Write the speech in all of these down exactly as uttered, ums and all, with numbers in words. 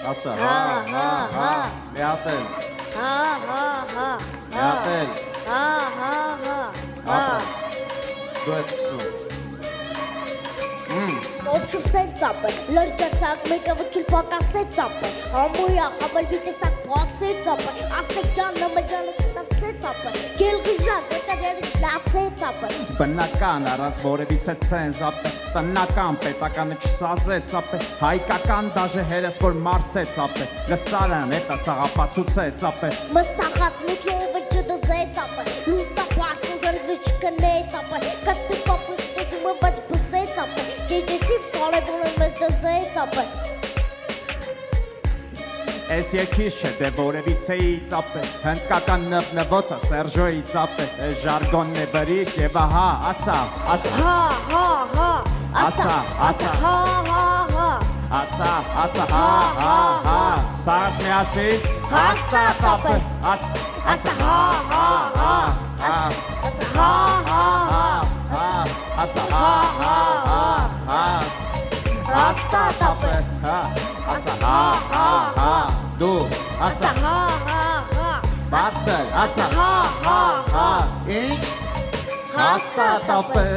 ասա, հա, հա, հա, միատել, հա, հա, հա, միատել, հա, հա, հա, ապրես, դու ես սկսում, Օբշու սենցապ է, լրջացակ մեկը վչիլ պակասե ծապ է, համույա խաբալվի տեսակ պացե ծապ է, ասեք ճանը մջանը կտացե ծապ է, կելգի ժան դետաջերից լասե ծապ է։ Բնական առանց որևիցե ցենզապ է, տնական պետականը չսազե ծապ է, հայկական դաժե հերես որ մարսե ծապ է, լսարան հետա սաղապացուցե ծապ է, Մսախած միջովը չդզե ծապ է, լուսա պարդու գրզի չկնե ծապ է, կտու կապուս պեզումը բաչ բզե ծապ է, կեջեսիվ կարևոր է մեզ դզե ծապ է։ Ես երկիս չէ դե որևիցեի ծապ է, հնդկական նվնվոցը Սերժոյի ծապ է, ես ժարգոնն է բրիկ և ահա, ասա, ասա, Հա, հա, հա, ասա, ասա, հա, հա, հա, ասա, ասա, հա, հա, հա, սարս միասին, հաստատապ է, ասա, ասա, հա, հա, հա, հա, ասա, հա, հա, հա, ասա, հա, հա, հա, հա, հաստատապ է, ասա, հա, հա, հա, դու, ասա, հա, հա, հա, բարձր, ասա, հա, հա, հա, ինչ, հաստատապ է,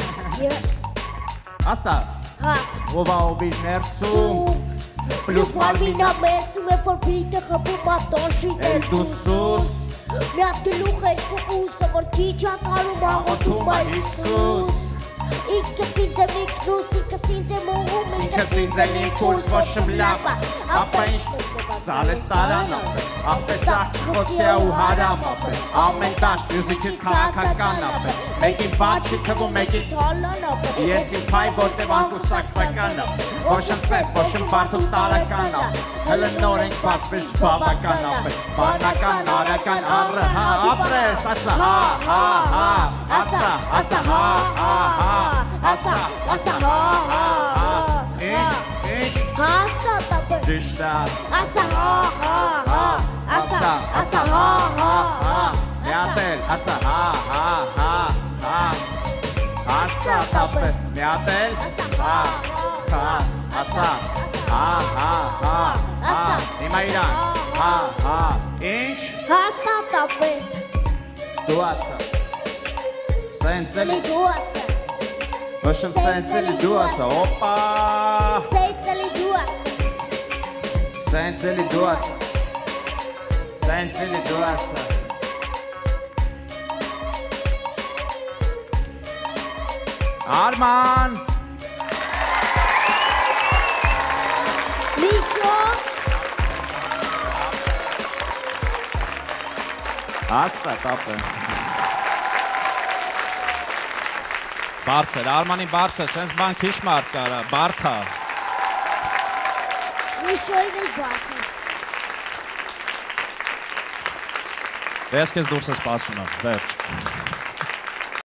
ասա, ով ովիր ներսում, պլուս մարմինա մերսում է, որ բիտը խպում ատոշիտ էլ դու սուս, միատ գլուխ երկու ուսը, որ քիչ ակարում աղոտում է Հիսուս, ինքս ինձ եմ ինքնուս, ինքս ինձ եմ ուղում, ինքս ինձ եմ ինքուս, ոչմ լապա, ապա ինչ ծալես տարան ապե, ապես աղթ խոսյա ու հարամ ապե, ամեն դաշտ մյուզիքիս քաղաքական ապե, մեկին բաց չի թվում, մեկին թալան ապե, ես իմ պայ որտև անկուսակցական ապե, ոչմ սենց, ոչմ բարդում տարական ապե, հլը նոր ենք բացվեշ բավական ապե, բարնական, արական, առը, հա, ապրես, ասա, հա, հա, հա, ասա, ասա, հա, հա, հա, ասա, ասա, հա, հա, հա, ինչ, ինչ, հաստատ ապե, ճիշտ է, ասա, հա, հա, հա, ասա, ասա, հա, հա, հա, միատել, ասա, հա, հա, հա, հա, հաստատ ապե, միատել, հա, հա, ասա, հա, հա, հա, հա, հիմա իրան, հա, հա, ինչ, հաստատ ապե, դու ասա, սենց էլի, դու ասա, ոչմ սենց էլի դու ասա, օպա, սենց էլի դու ասա, սենց էլի դու ասա, սենց էլի դու ասա, Արման, Միշո, հաստատ ապե, բարձր, Արմանի բարձր, սենց բան քիչ մարդ կարա, բարդա, Միշոյն էլ բաց է, ես կեզ դուրս ես պասում եմ, վերջ։